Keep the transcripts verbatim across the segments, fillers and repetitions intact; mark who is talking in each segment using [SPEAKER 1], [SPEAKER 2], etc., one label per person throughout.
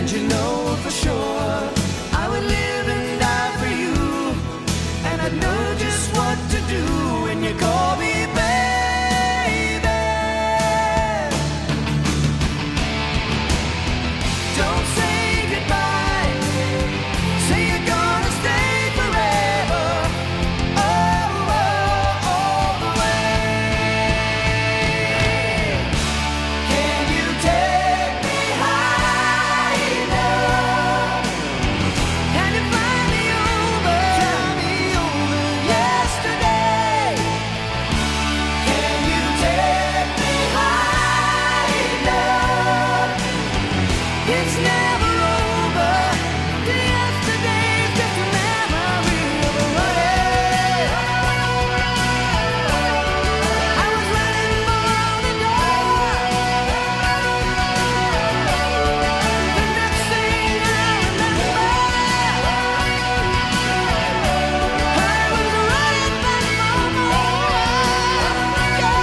[SPEAKER 1] And you know for sure I would live and die for you, and I'd know just what to do when you call me baby. Don't say goodbye, say you're gonna stay forever. Oh, oh, all the way. Can you take me high enough? Can you fly me over, fly me over yesterday? Can you take me high enough? It's never over. Yesterday's just a memory of a running. I was running for the door. The next thing I remember, I was running back for more. Yeah,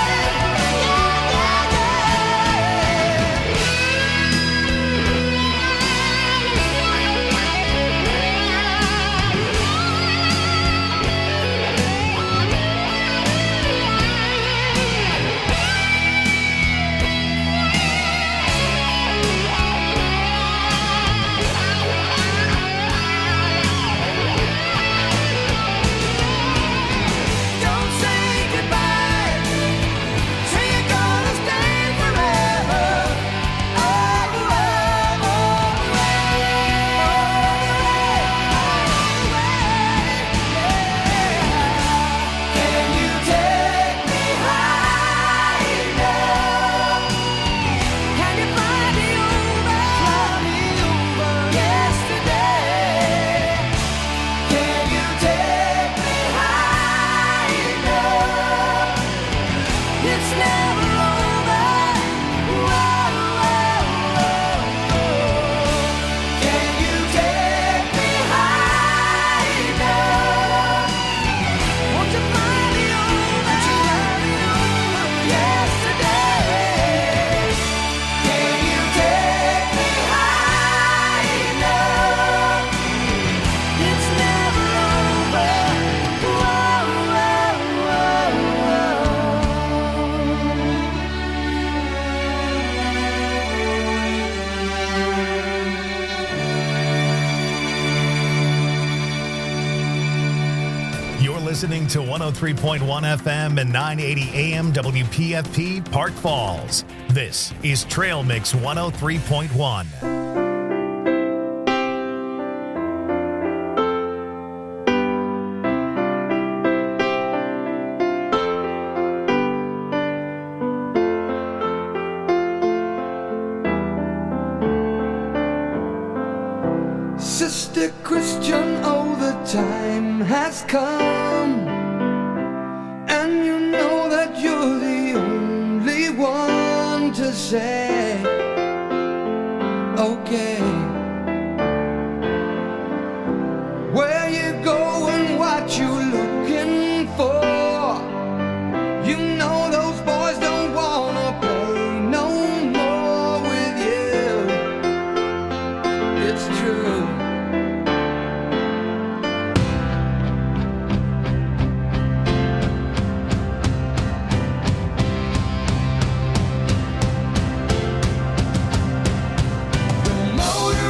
[SPEAKER 1] don't say goodbye, say you're gonna stay forever. Oh, oh, all the way, all the way. Can you take me high enough? Can you fly me over, fly me over yesterday? Can you take me high enough? It's never over. Whoa, whoa, whoa. Can you take me high enough? Won't you fly me over, fly me over yesterday? Can you take me high enough? It's never over. Whoa, whoa, whoa,
[SPEAKER 2] You're listening to one oh three point one F M and nine eighty A M W P F P Park Falls. This is Trail Mix one oh three point one.
[SPEAKER 1] Sister Christian, oh, the time has come, and you know that you're the only one to say, okay. Where you going, what you looking for? You know those boys don't wanna play no more with you. It's true. The motor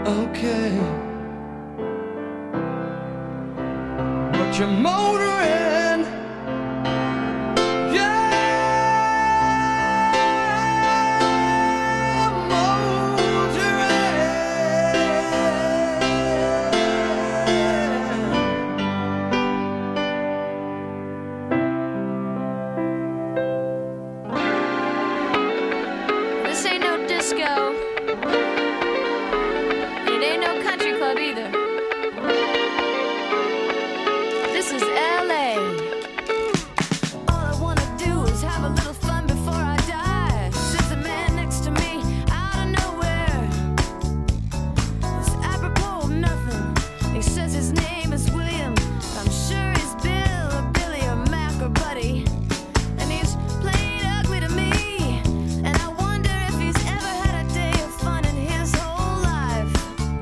[SPEAKER 1] okay. But you're motoring, yeah, motoring.
[SPEAKER 3] This ain't no disco. It ain't no country club either. This is L A. All I wanna do is have a little fun before I die. Sits a man next to me out of nowhere. It's apropos of nothing. He says his name is William. I'm sure he's Bill or Billy or Mac or Buddy. And he's played ugly to me. And I wonder if he's ever had a day of fun in his whole life.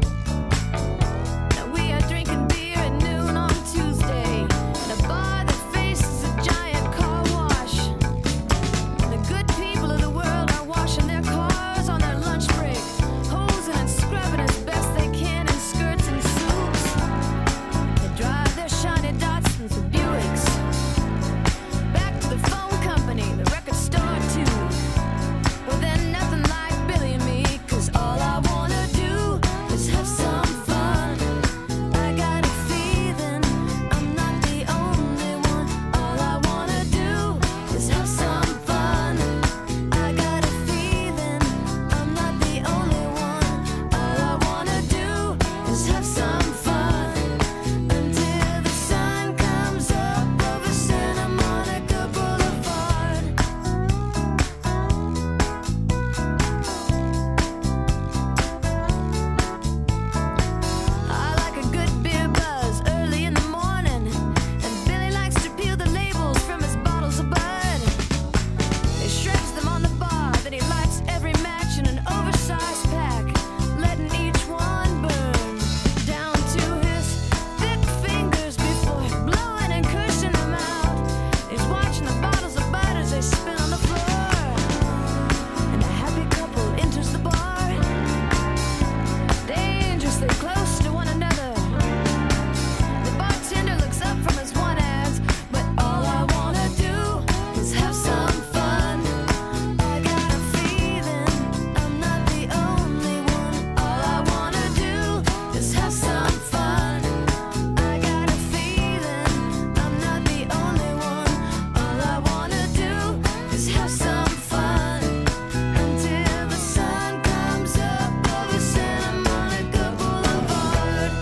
[SPEAKER 3] Now we are drinking beer at noon on Tuesday in a bar that faces a giant car wash. The good people of the world are washing their cars on their lunch break, hosing and scrubbing as best they can in skirts and suits. They drive their shiny Datsuns and Buicks back to the phone company, the record store too. Well, then nothing like Billy and me, 'cause all I wanna do is have some fun. I got a feeling I'm not the only one. All I wanna do is have some fun. I got a feeling I'm not the only one. All I wanna do is have some fun until the sun comes up over Santa Monica Boulevard. I like a good beer buzz early in the morning, and Billy likes to peel the labels from his bottles of Bud. He shreds them on the bar, then he lights every match in an oversized pack, letting each one burn down to his thick fingers before blowing and cushing them out. He's watching the bottles of Bud as they spin on the floor, and a happy couple enters the bar, dangerously close to one another. The bartender looks up from his one ads, but all I wanna do is have some fun. I got a feeling I'm not the only one. All I wanna do is have some fun. I got a feeling I'm not the only one. All I wanna do is have some fun until the sun comes up over Santa Monica Boulevard.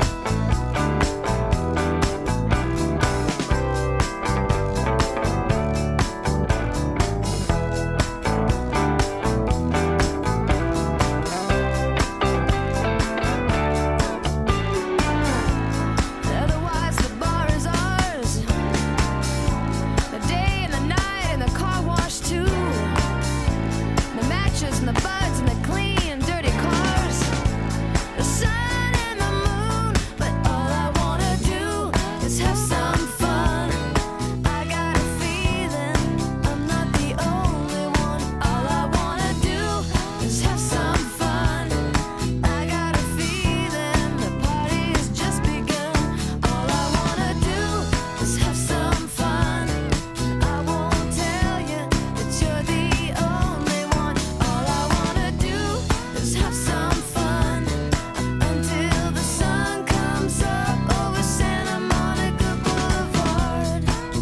[SPEAKER 3] Otherwise, the bar is ours. The day and the night and the car wash too. The matches and the buds and the clean, dirty cars. The sun and the moon, but all I wanna do is have some fun. I got a feeling I'm not the only one. All I wanna do is have some fun. I got a feeling the party has just begun. All I wanna do is have some fun. I won't tell you that you're the only one. All I wanna do is have some fun until the sun comes up over Santa Monica Boulevard.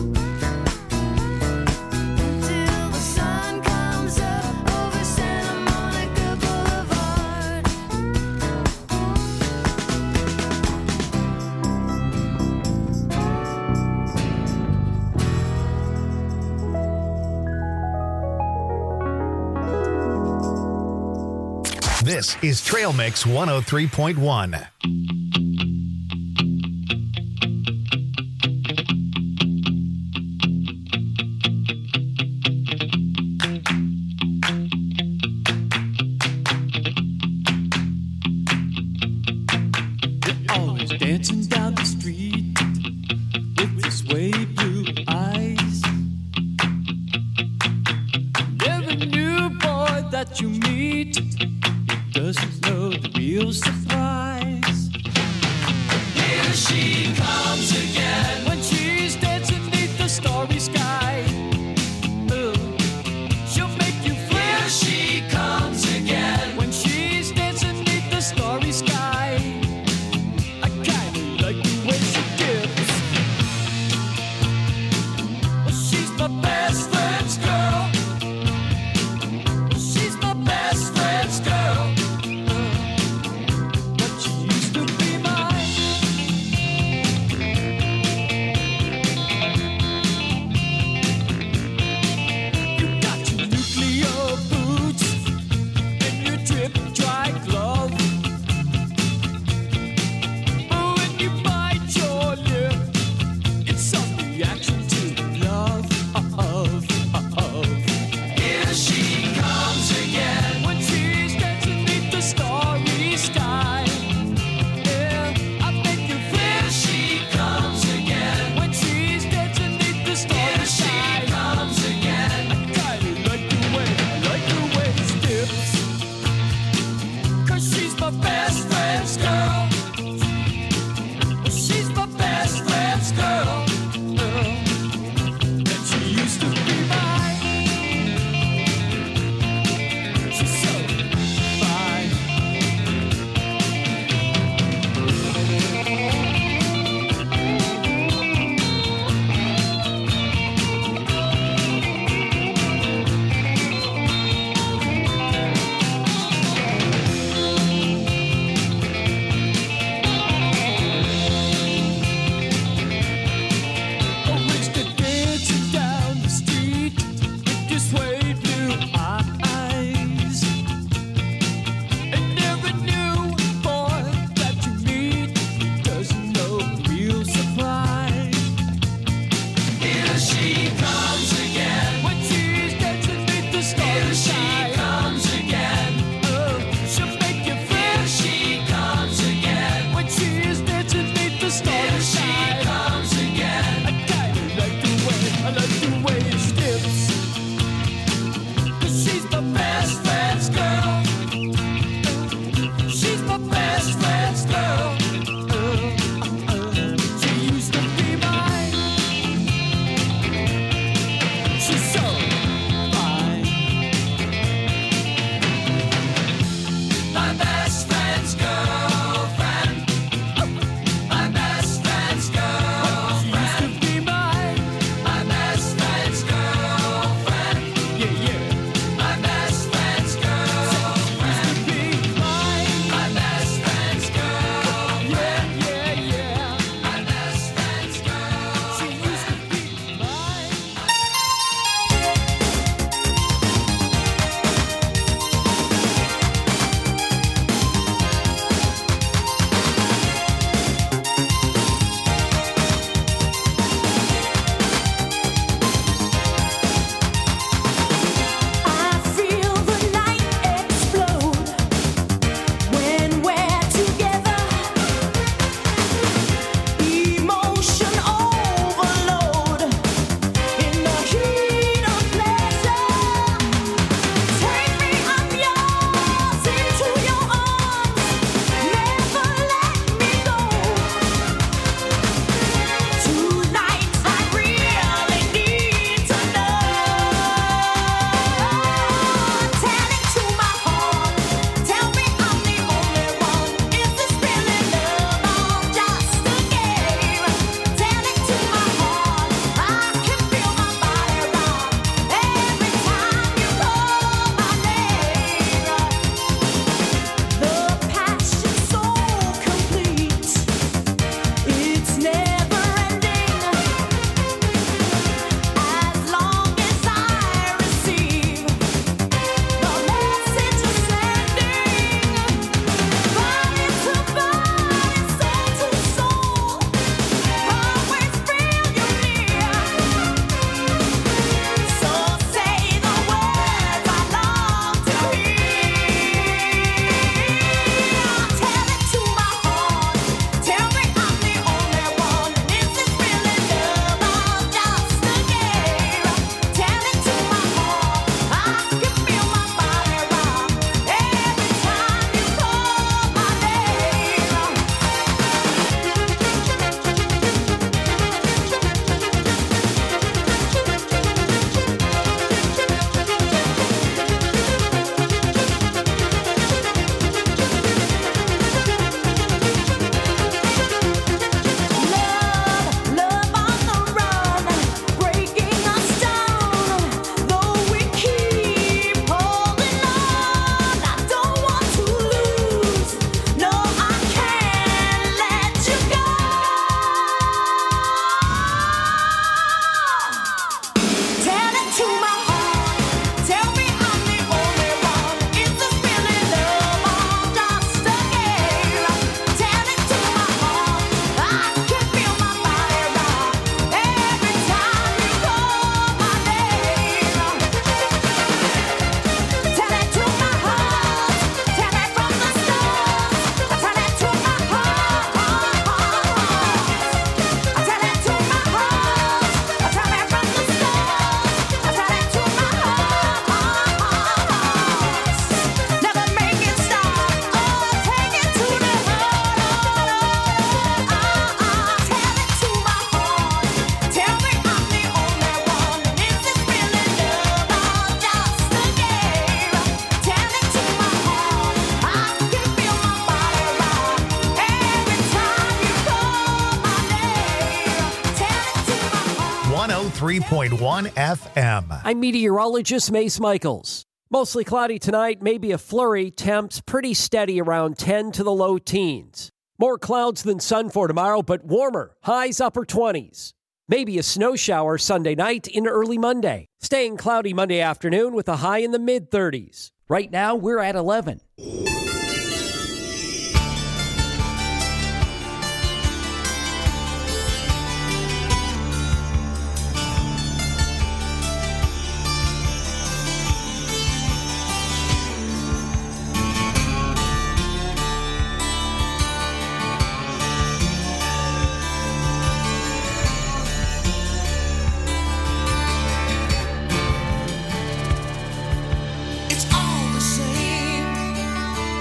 [SPEAKER 3] Until the sun comes up over Santa Monica Boulevard.
[SPEAKER 2] This is Trail Mix one oh three point one.
[SPEAKER 4] Always dancing down the street with your sway blue eyes. Every new boy that you meet doesn't know the real surprise.
[SPEAKER 1] she comes again.
[SPEAKER 4] When she's dancing beneath the starry sky, uh, she'll make you feel.
[SPEAKER 1] Here she comes again.
[SPEAKER 4] When she's dancing beneath the starry sky, I kinda like the way she dips. She's my best friend's girl. She's my best friend's girl. But she used to be mine. You got your nuclear boots and your drip dry glove. Oh, when you bite your lip, it's some reaction to love.
[SPEAKER 1] Here she comes again.
[SPEAKER 4] When she's dancing beneath the starry sky, yeah, I make you
[SPEAKER 1] Here
[SPEAKER 4] feel.
[SPEAKER 1] she comes again.
[SPEAKER 4] When she's dancing beneath the starry
[SPEAKER 1] Here she
[SPEAKER 4] sky,
[SPEAKER 1] comes again.
[SPEAKER 4] kinda like the way, like the way she dips. 'Cause she's my best friend's girl. She's my best friend's girl. And she used to be mine. She's so fine.
[SPEAKER 2] three point one F M.
[SPEAKER 5] I'm meteorologist Mace Michaels. Mostly cloudy tonight, maybe a flurry. Temps pretty steady around ten to the low teens. More clouds than sun for tomorrow, but warmer. Highs upper twenties. Maybe a snow shower Sunday night into early Monday. Staying cloudy Monday afternoon with a high in the mid-thirties. Right now, we're at eleven.
[SPEAKER 1] It's all the same.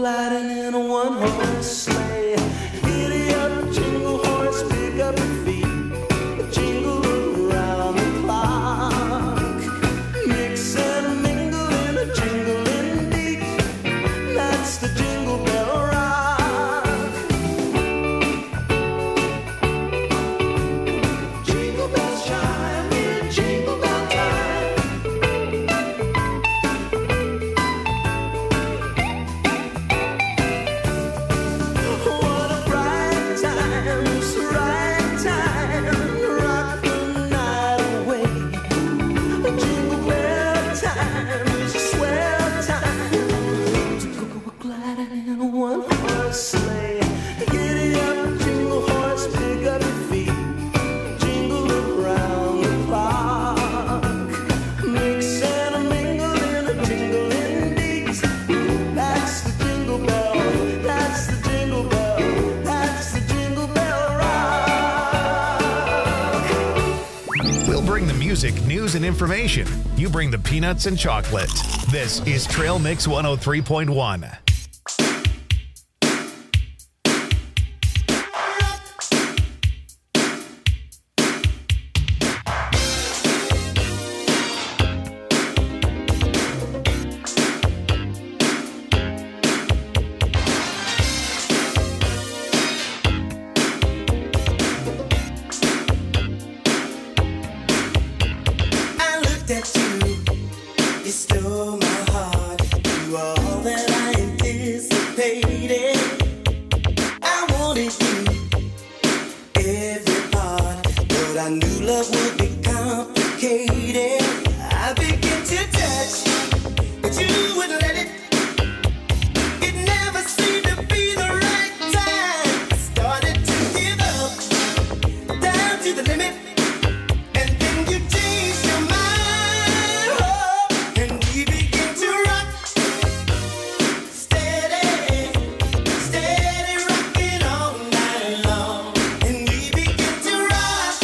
[SPEAKER 1] gliding in a one-horse sleigh. Giddy up, jingle horse, pick up your feet. Jingle around the clock. Mix and mingle in a jingling beat. That's the Jingle Bell Rock. Jingle bells chime in Jingle Bell time. What a bright time, it's the right time, rock the night away. Jingle bell time is a swell time to go gliding in a one-horse sleigh. Giddy up, jingle horse, pick up your feet. Jingle around the clock. Mix and a mingle in a jingling beat. That's the Jingle Bell, that's the Jingle Bell, that's the Jingle Bell Rock.
[SPEAKER 2] We'll bring the music, news, and information. You bring the peanuts and chocolate. This is Trail Mix one oh three point one.
[SPEAKER 1] I looked at you, you stole my heart. You are all that I anticipated. I wanted you, every part, but I knew love would be complicated. I began to touch, but you wouldn't let it. It never seemed to be the right time. I started to give up, down to the limit. And then you changed your mind, oh, and we began to rock, steady, steady rocking all night long. And we began to rock,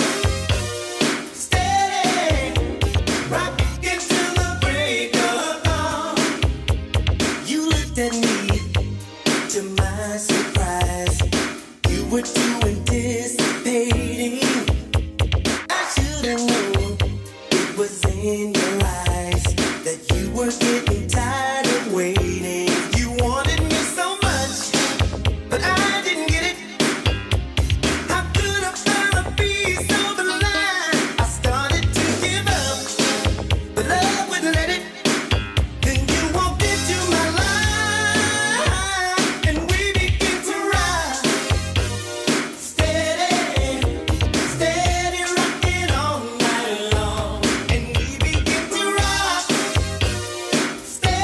[SPEAKER 1] steady, rocking till the break of dawn. You looked at me, to my surprise, you were too anticipating. I should have known it was in your eyes that you were getting tired of waiting. You wanted me so much, but I didn't get it. How could I find a piece of the line? I started to give up, but love wouldn't let it. Then you walked into my life, and we began to ride, steady, steady rocking all night long. And we began to rock, steady,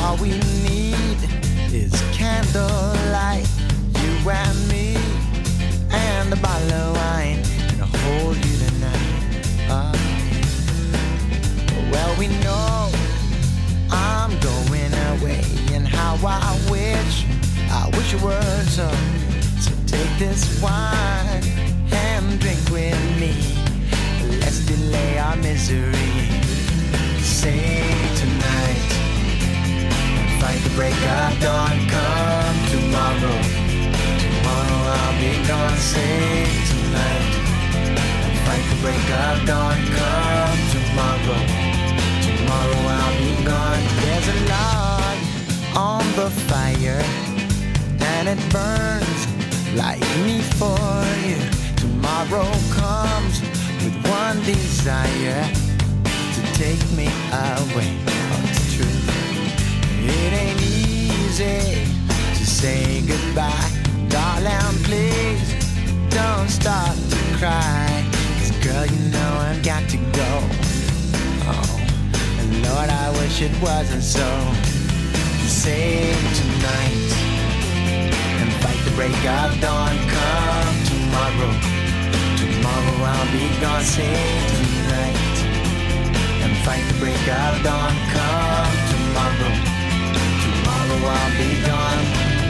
[SPEAKER 6] All we need is candlelight, you and me, and a bottle of wine to hold you tonight. Oh, yeah. Well, we know I'm going away, and how I wish, I wish it were so. So take this wine and drink with me. Let's delay our misery. Say tonight, fight the break of dawn. Come tomorrow, tomorrow I'll be gone. Say tonight, fight the break of dawn. Come tomorrow, tomorrow I'll be gone. There's a log on the fire, and it burns like me for you. Tomorrow comes with one desire, to take me away. Oh, it's true. It ain't easy to say goodbye. Darling, please don't start to cry. 'Cause girl, you know I've got to go. Oh, and Lord, I wish it wasn't so. Save tonight and fight the break of dawn. Come tomorrow, tomorrow I'll be gone. Save tonight and fight the break of dawn. Come tomorrow, tomorrow I'll be gone.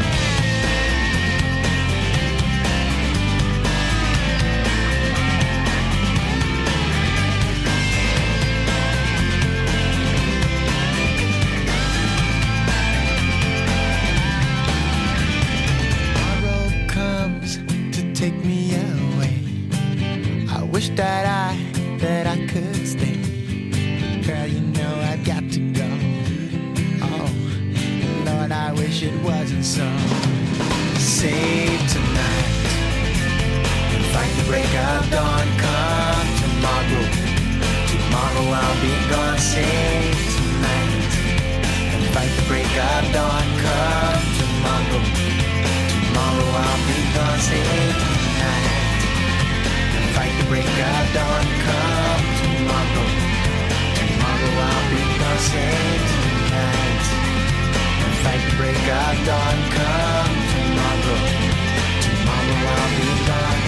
[SPEAKER 6] Tomorrow comes to take me away. I wish that I, that I could stay. Girl, you know I've got to go. Oh, Lord, I wish it wasn't so. Save tonight and fight the break of dawn. Come tomorrow, tomorrow I'll be gone. Save tonight and fight the break of dawn. Come tomorrow, tomorrow I'll be gone. Save tonight and fight the break of dawn. Come tomorrow, tomorrow I'll be gone. Save tonight and fight the break of dawn. Come tomorrow, tomorrow I'll be gone.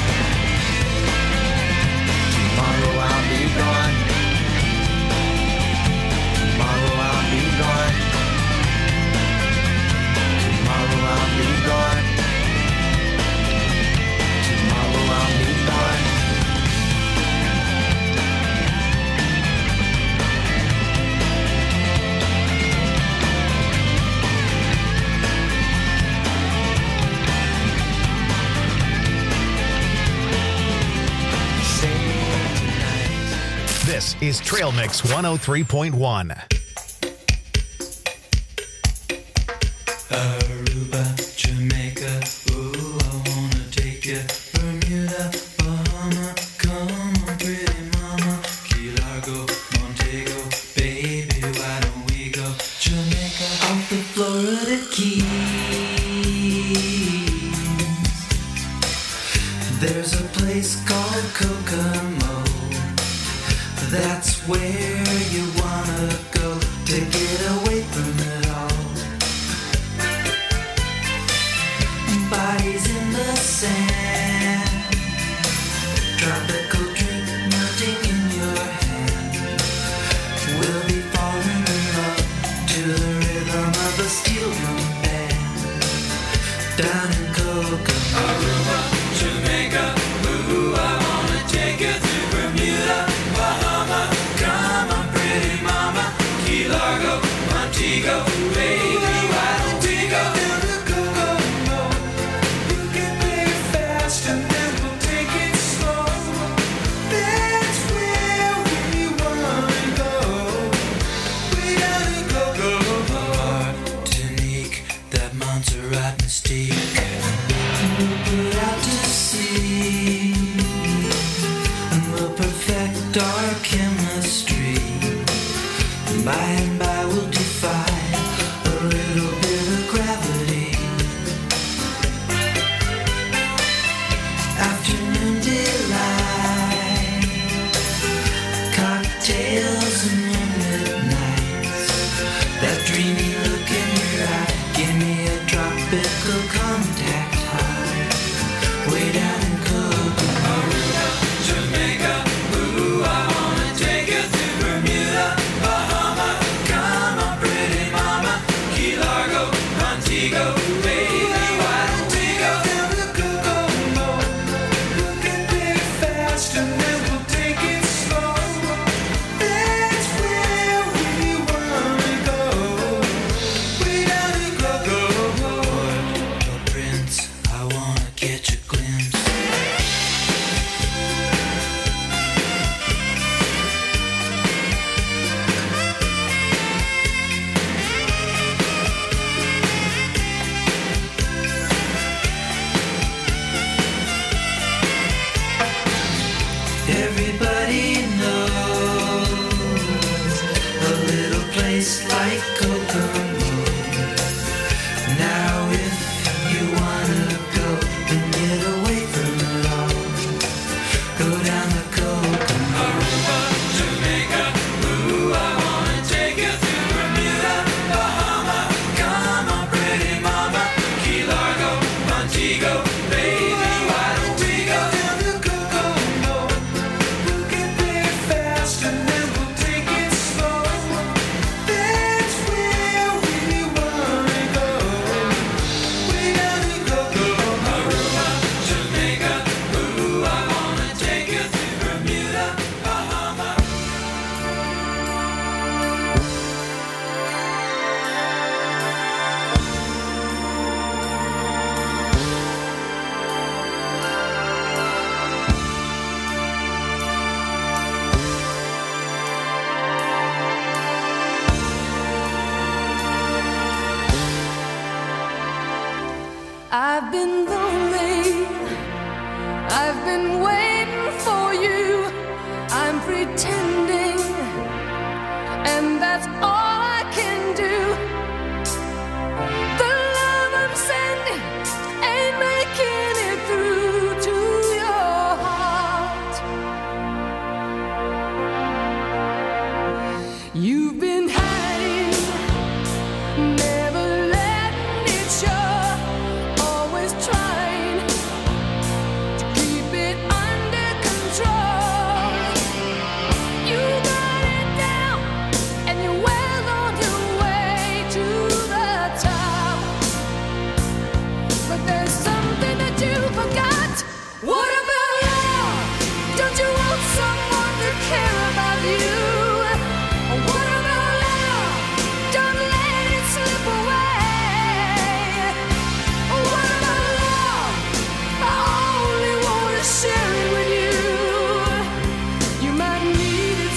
[SPEAKER 6] Tomorrow I'll be gone. Tomorrow I'll be gone. Tomorrow I'll be gone. Tomorrow I'll be gone.
[SPEAKER 2] This is Trail Mix one oh three point one.
[SPEAKER 7] Aruba, Jamaica, ooh, I wanna take you. Bermuda, Bahama, come on, pretty mama. Key Largo, Montego, baby, why don't we go? Jamaica, off the Florida Keys. There's a place called Kokomo. That's where you wanna go to get away from it all. Bodies in the sand, tropical drink melting in your hand. We'll be falling in love to the rhythm of a steel drum band. Down in Kokomo, Aruba, Jamaica, ooh, I wanna take you to Bermuda, Bahama, come on, pretty mama. Key Largo, Montego, baby, why don't we go to the Kokomo? You can play it fast and then we'll take it slow. That's where we wanna go. We gotta go, go, Martinique, that Montserrat mystique. We'll put out to sea, and we'll perfect our chemistry. By and by we'll defy a little bit of gravity. Afternoon delight, cocktails and moonlit nights. That dreamy look in tastes like Kokomo. Now if you wanna go and get away from it all, go down the Kokomo. Aruba, Jamaica, ooh, I wanna take you to Bermuda, Bahama. Come on, pretty mama, Key Largo, Montego, baby, why don't we go down the Kokomo? We'll get there fast and then we'll take it slow. That's where we wanna go. We gotta go, go, Aruba, Jamaica, ooh, I wanna take you to Bermuda, Bahama.
[SPEAKER 3] I've been lonely. I've been waiting for you. I'm pretending, and that's all I can do. The love I'm sending ain't making it through to your heart. You've been hiding, never letting it show, always trying to keep it under control. You got it down, and you're well on your way to the top. But there's something that you forgot. What about love? Don't you want someone to care about you? What about love? Don't let it slip away. What about love? I only want to share it with you. You might need it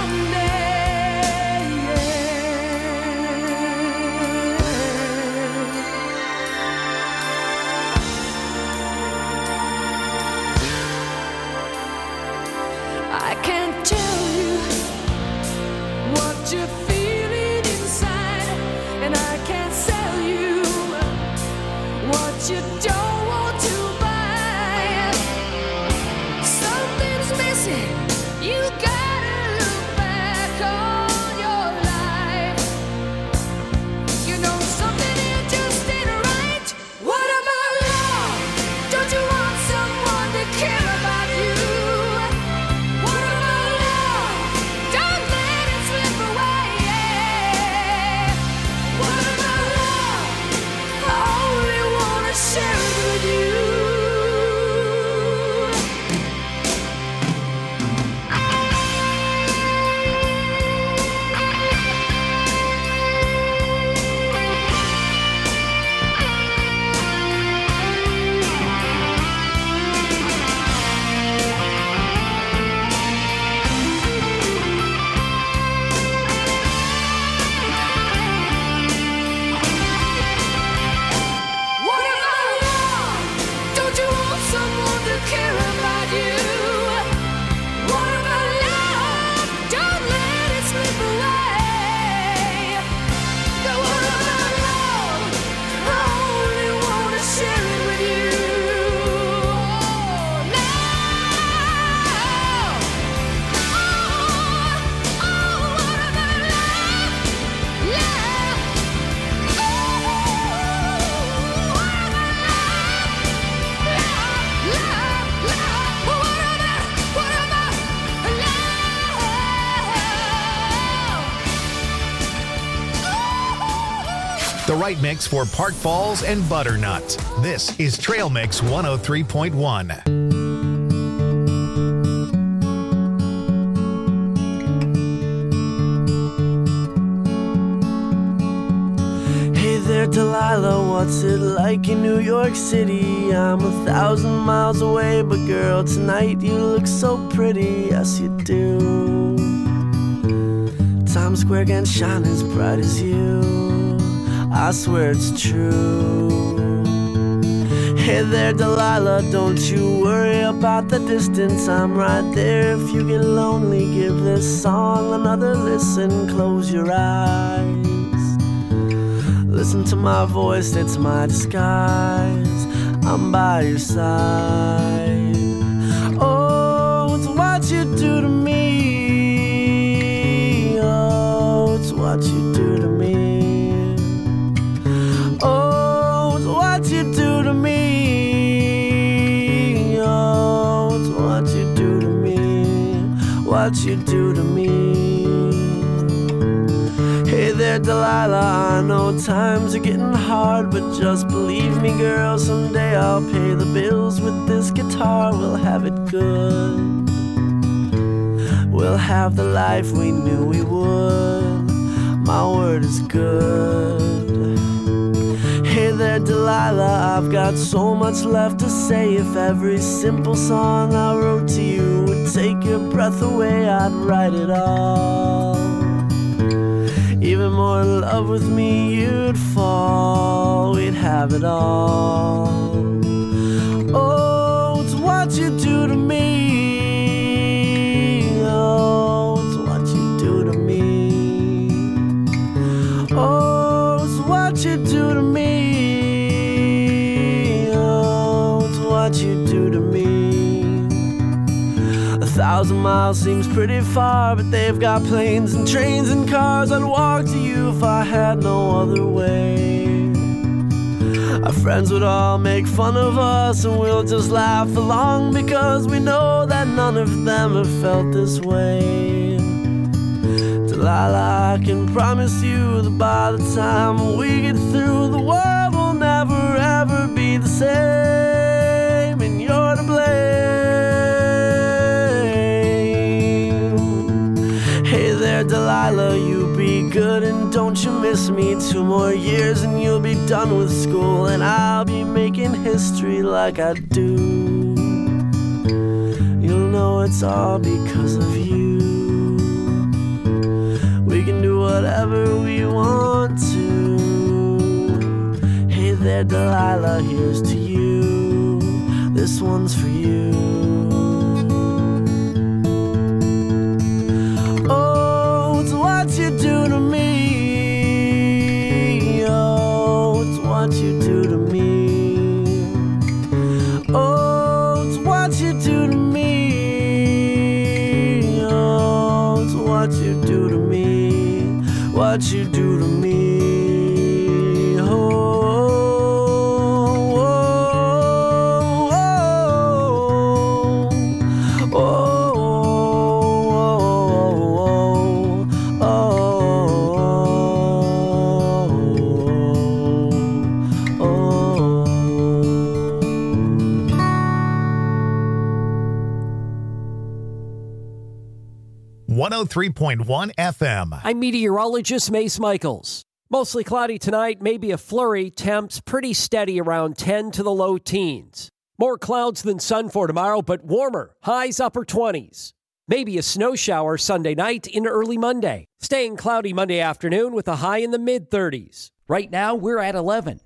[SPEAKER 3] someday. I can't tell you what you're feeling inside, and I can't sell you what you don't want to buy. Something's missing. You gotta look back on your life. You know something here just ain't right. What about love? Don't you want someone to care about you? What about love? Don't let it slip away. What about love? I only wanna share it with you. What about love? Don't you want someone to care about you? What about love? Don't let it slip away. But what about love? I only wanna share it with you. Now, oh, oh, what about love? Love. Oh, what about love? Love, love. What about, what about love?
[SPEAKER 2] The right mix for Park Falls and Butternut. This is Trail Mix one oh three point one.
[SPEAKER 8] Hey there, Delilah, what's it like in New York City? I'm a thousand miles away, but girl, tonight you look so pretty, yes you do. Times Square can shine as bright as you, I swear it's true. Hey there, Delilah, don't you worry about the distance. I'm right there if you get lonely. Give this song another listen. Close your eyes. Listen to my voice, it's my disguise. I'm by your side. Oh, it's what you do to me. Oh, it's what you do to me. Oh, it's what you do to me. Oh, it's what you do to me. What you do to me. Hey there, Delilah, I know times are getting hard, but just believe me, girl, someday I'll pay the bills with this guitar. We'll have it good. We'll have the life we knew we would. My word is good. Hey there, Delilah, I've got so much left to say. If every simple song I wrote to you would take your breath away, I'd write it all. Even more in love with me, you'd fall. We'd have it all. Oh, it's what you do to me. Oh, it's what you do to me. Oh, it's what you do to me. Oh, it's what you do to me. A thousand miles seems pretty far, but they've got planes and trains and cars. I'd walk to you if I had no other way. Our friends would all make fun of us, and we'll just laugh along, because we know that none of them have felt this way. Delilah, I can promise you that by the time we get through, the world will never ever be the same, and you're to blame. Hey there, Delilah, you be good and don't you miss me. Two more years and you'll be done with school, and I'll be making history like I do. You'll know it's all because of you. We can do whatever we want to. Hey there, Delilah, here's to you. This one's for you. Oh, it's what you do to me. Oh, it's what you do to me. Oh, it's what you do to me. Oh, it's what you do to me. What you do to me. Oh, oh, oh, oh, oh, oh, oh, oh.
[SPEAKER 2] one oh three point one F M.
[SPEAKER 5] I'm meteorologist Mace Michaels. Mostly cloudy tonight, maybe a flurry. Temps pretty steady around ten to the low teens. More clouds than sun for tomorrow, but warmer. Highs upper twenties. Maybe a snow shower Sunday night into early Monday. Staying cloudy Monday afternoon with a high in the mid thirties. Right now, we're at eleven.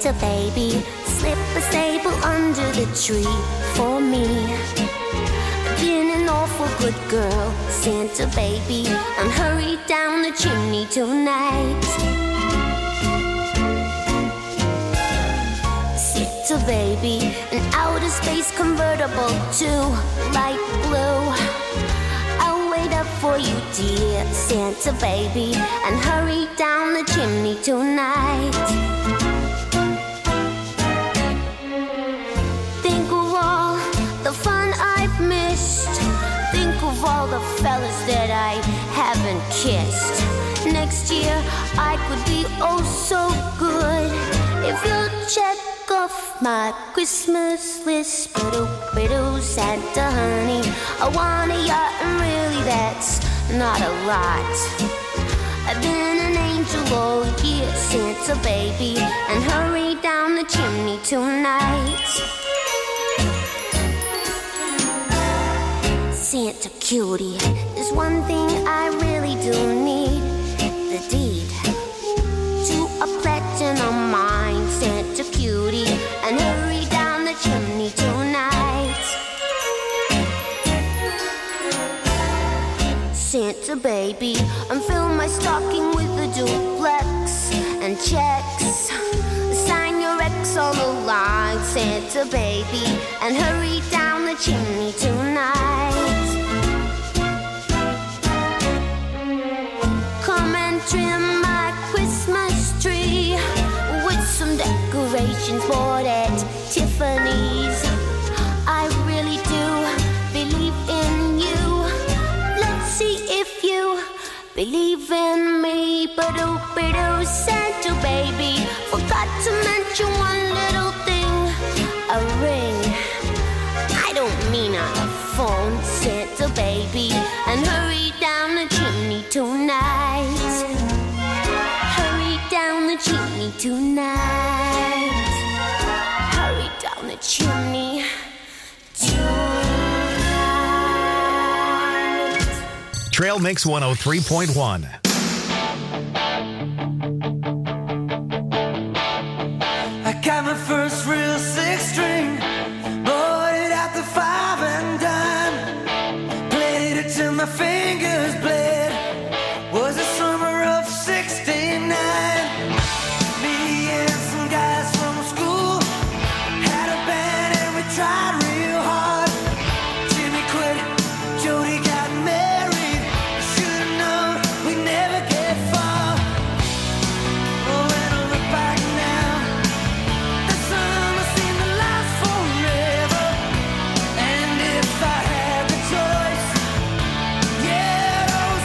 [SPEAKER 9] Santa baby, slip a sable under the tree for me. Been an awful good girl, Santa baby, and hurry down the chimney tonight. Santa baby, an outer space convertible to light blue. I'll wait up for you, dear Santa baby, and hurry down the chimney tonight. Think of all the fun I've missed. Think of all the fellas that I haven't kissed. Next year I could be oh so good if you'll check off my Christmas list. Biddle, biddle, Santa honey, I want a yacht, and really that's not a lot. I've been an angel all year, Santa baby, and hurry down the chimney tonight. Santa cutie, there's one thing I really do need, the deed to a platinum mine, Santa cutie, and hurry down the chimney tonight. Santa baby, and fill my stocking with a duplex and checks. Sign your ex on the line, Santa baby, and hurry down the chimney tonight. Come and trim my Christmas tree with some decorations bought at Tiffany's. I really do believe in you. Let's see if you believe in me. Ba-do, ba-do, Santa baby, forgot to mention one little thing, a ring. I don't mean on a phone, Santa baby, and hurry down the chimney tonight. Hurry down the chimney tonight. Hurry down the chimney tonight.
[SPEAKER 2] Trail Mix one oh three point one.
[SPEAKER 6] I got my first real six string, bought it at the five and dime, played it till my fingers bled. Was the summer of sixty-nine. Me and some guys from school had a band and we tried real hard. Jimmy quit, Jody got married. Should've known we'd never get far. Oh, when I look back now, the summer seemed to last forever. And if I had the choice, yeah, those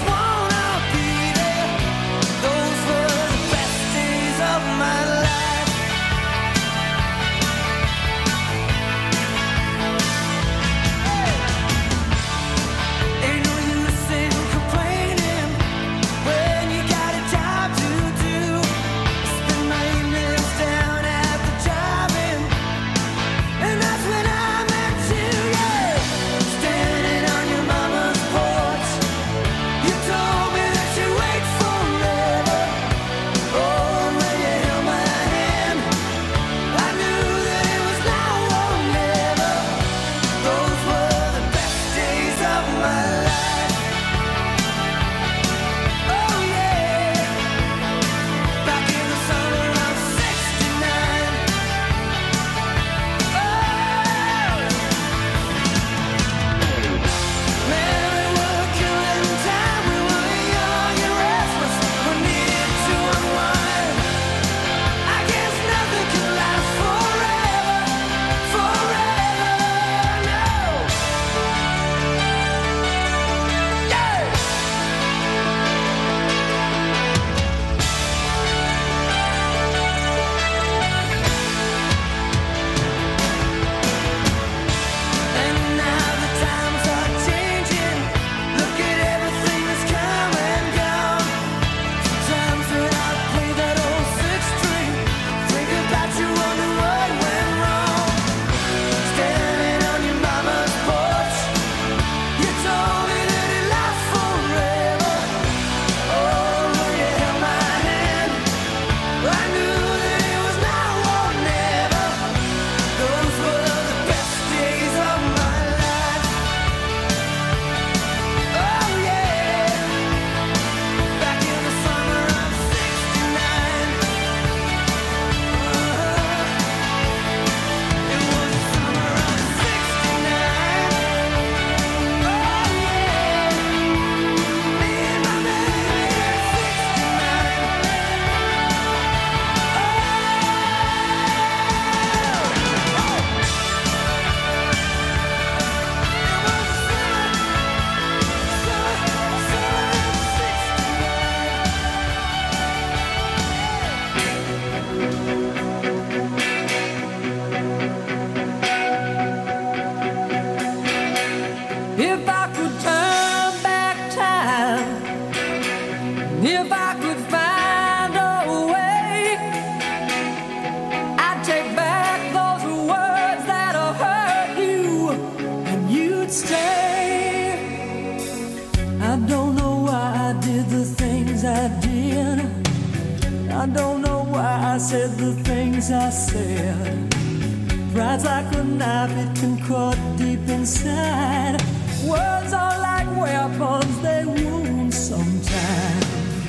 [SPEAKER 4] did the things I did. I don't know why I said the things I said. Pride's like a knife, it can cut deep inside. Words are like weapons, they wound sometimes.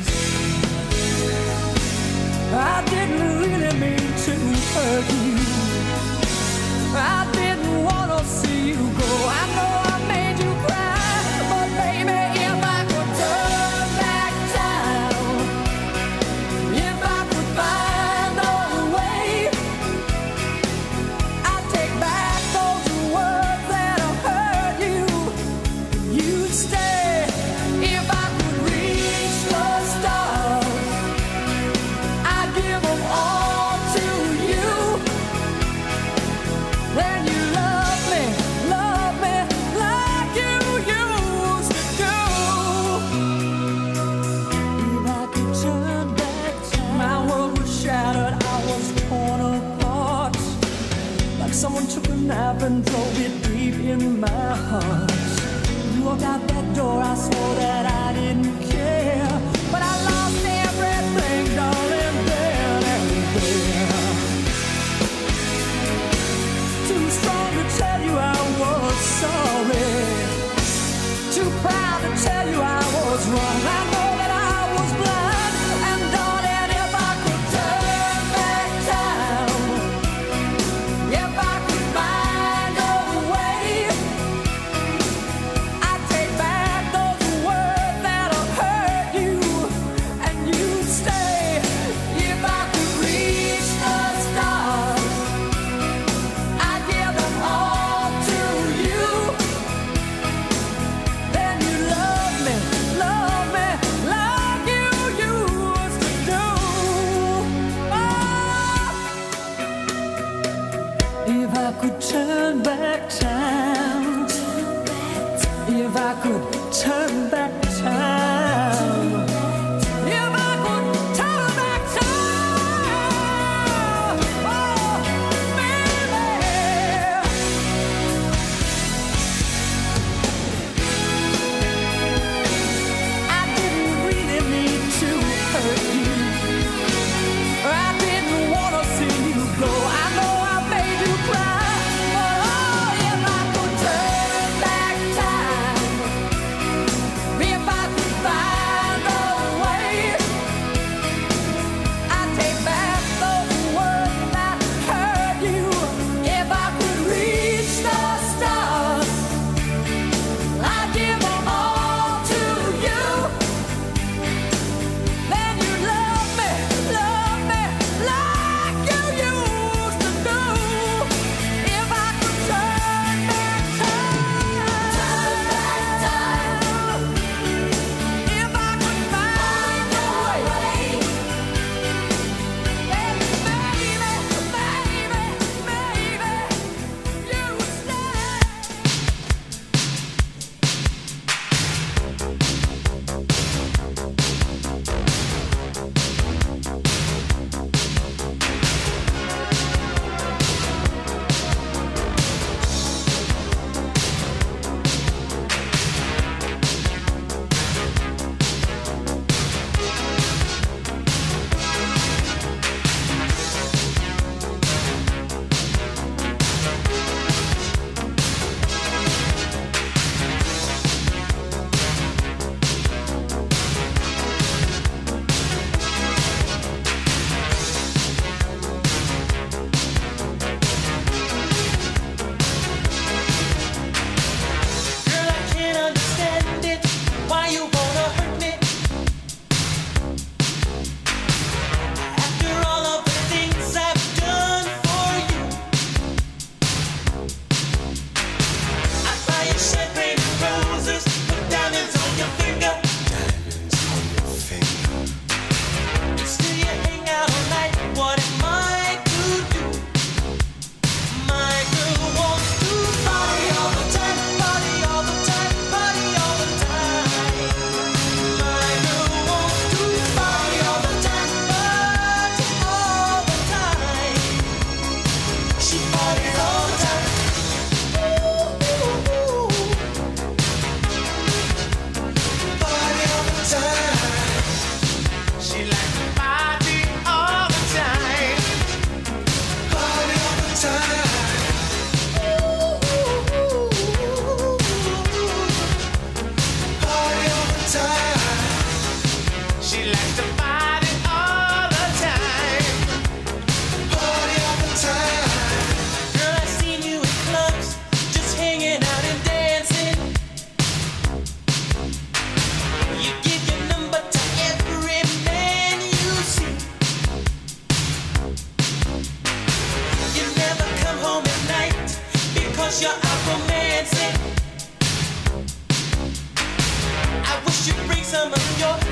[SPEAKER 4] I didn't really mean to hurt you. I didn't want to see you go. I know I made you cry, but baby, if I could turn back time, if I could find a way, I'd take back those words that have hurt you. You'd stay. If I could reach the stars, I'd give them all to you. Then you love me, love me like you used to do. If I could turn back time, my world was shattered, I was torn apart. Like someone took a knife and drove it deep in my heart. You walked out that door, I swore that I didn't care. But I lost everything, darling, then and there. Too strong to tell you I was sorry. Too proud to tell you I was wrong. I know that I was blind. And darling, if I could turn back time, if I could find a way, I'd take back those your